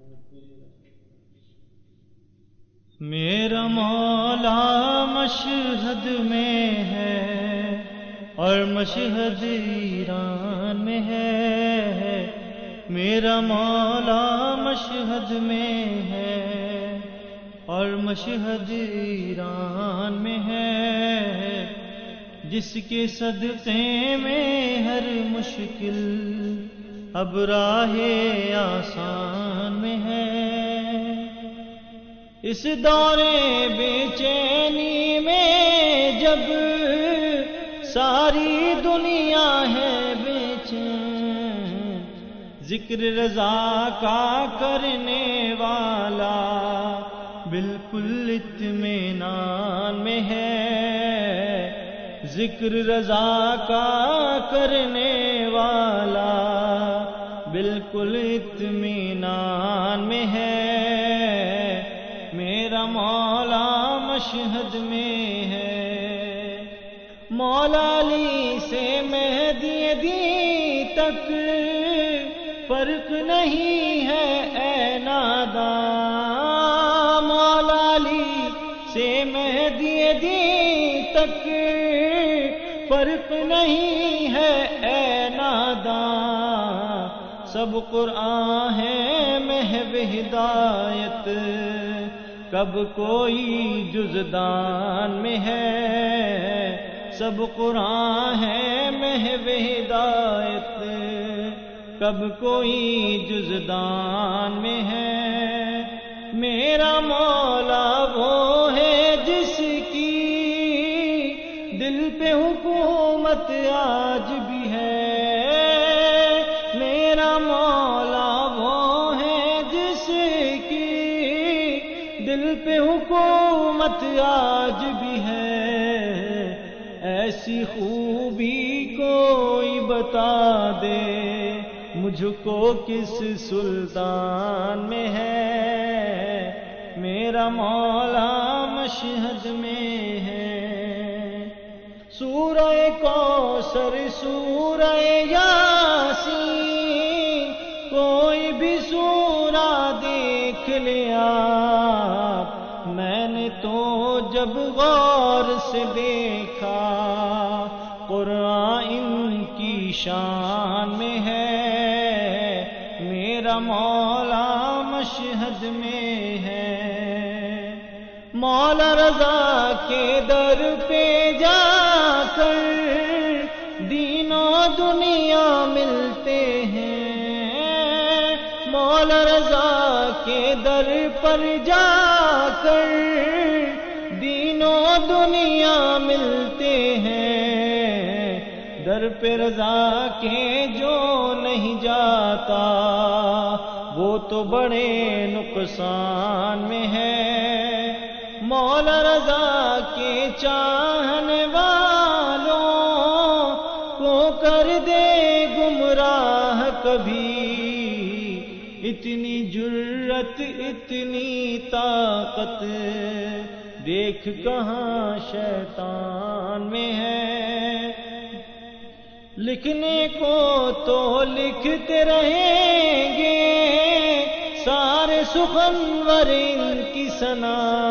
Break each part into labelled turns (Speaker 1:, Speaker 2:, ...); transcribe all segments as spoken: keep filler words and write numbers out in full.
Speaker 1: میرا مولا مشہد میں ہے اور مشہد ایران میں ہے. میرا مولا مشہد میں ہے اور مشہد ایران میں ہے. جس کے صدقے میں ہر مشکل اب راہ آسان میں ہے. اس دور بے چینی میں جب ساری دنیا ہے بے چین، ذکر رضا کا کرنے والا بالکل اطمینان میں ہے. ذکر رضا کا کرنے والا بالکل اطمینان میں ہے. میرا مولا مشہد میں ہے. مولا علی سے مہدی دی تک فرق نہیں ہے اے ناداں. مولا علی سے مہدی دی تک فرق نہیں ہے اے ناداں. سب قرآن ہے محو ہدایت، کب کوئی جزدان میں ہے. سب قرآن ہے محو ہدایت، کب کوئی جزدان میں ہے. میرا مولا وہ ہے جس کی دل پہ حکومت آج بھی ہے. میرا مولا وہ ہے جس کی دل پہ حکومت آج بھی ہے. ایسی خوبی کوئی بتا دے مجھ کو کس سلطان میں ہے. میرا مولا مشہد میں ہے. سورہ کوثر سورہ یاسین کوئی بھی سورہ دیکھ لیا، میں نے تو جب غور سے دیکھا قرآن ان کی شان میں ہے. میرا مولا مشہد میں ہے. مولا رضا کے در پہ جا کر دین و دنیا ملتے ہیں. مولا رضا کے در پر جا کر دین و دنیا ملتے ہیں. در پہ رضا کے جو نہیں جاتا وہ تو بڑے نقصان میں ہے. مولا رضا کے چاہنے والوں کو کر دے گمراہ کبھی. اتنی جرت اتنی طاقت دیکھ کہاں شیطان میں ہے. لکھنے کو تو لکھتے رہیں گے سارے سخنور ان کی ثنا.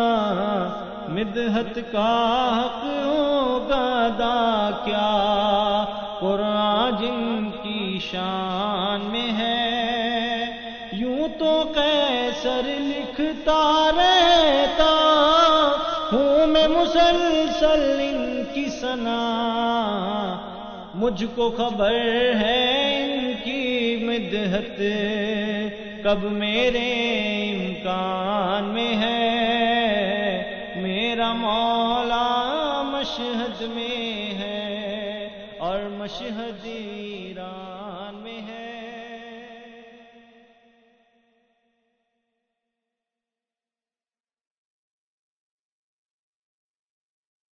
Speaker 1: مدحت کا حق ہوگا ادا کیا قرآن جن کی شان میں ہے. یوں تو قیصر لکھتا رہتا ہوں میں مسلسل ان کی ثنا. مجھ کو خبر ہے ان کی مدحت کب میرے امکان میں ہے. میرا مولا مشہد میں ہے اور مشہد